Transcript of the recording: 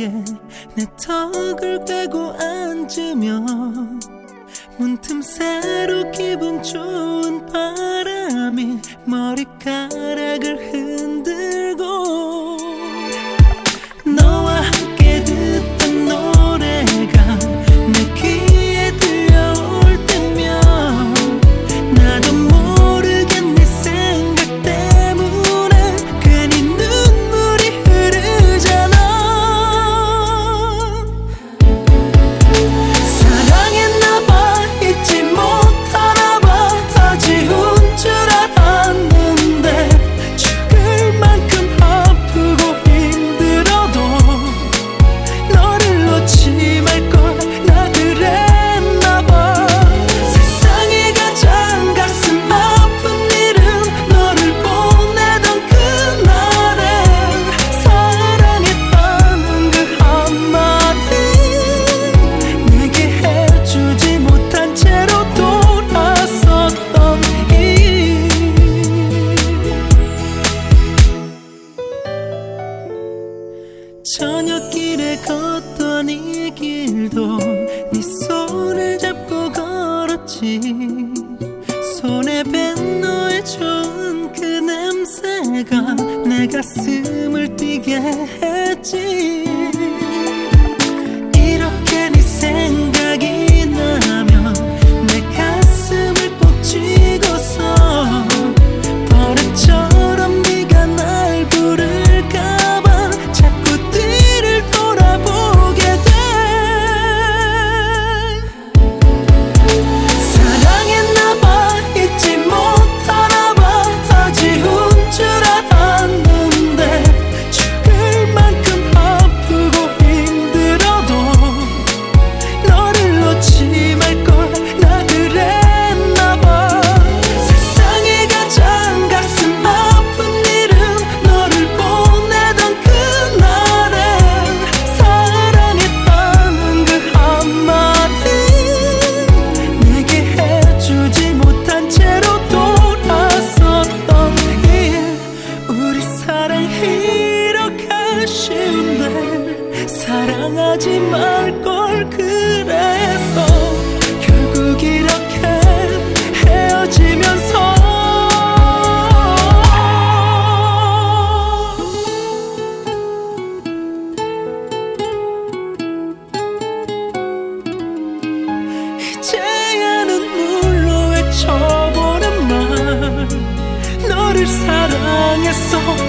위에 내 턱을 꿰고 앉으면 문틈새로 기분 좋은 바람이 머리카락을 흔들고 너와 함께 듣던 노래가 내 귀에 들려올 때면 나도 모르게 네 생각 때문에 괜히 눈물이 흐르잖아. 사랑했나봐 잊지 못하나봐 다 지운 줄 알았는데 죽을 만큼 아프고 힘들어도 너를 놓지 말걸 나 그랬나봐. 세상에 가장 가슴 아픈 일은 너를 보내던 그날에 사랑했다는 그 한마디 내게 해주지 못한 채로 돌아섰던 일. 저녁길에 걷던 이 길도 네 손을 잡고 걸었지. 손에 밴 너의 좋은 그 냄새가 내 가슴을 뛰게 했지. 이렇게 네 생각이 나면 내 가슴을 꼭 쥐고서 버릇처럼 네가 날 부를까봐 자꾸 뒤를 돌아보게 돼. 사랑했나봐 잊지 못하나봐 다 지운 줄 알았는데 죽을 만큼 아프고 힘들어도 너를 놓지 말걸 나 그랬나봐. 세상에 가장 가슴 아픈 일은 너를 보내던 그날에 사랑했다는 그 한마디 내게 해주지 못한 채로 돌아섰던 일. 우리 사랑 이렇게 쉬운데 사랑하지 말걸 그래서 결국 이렇게 헤어지면서 이제야 눈물로 외쳐보는 말 너를 사랑했어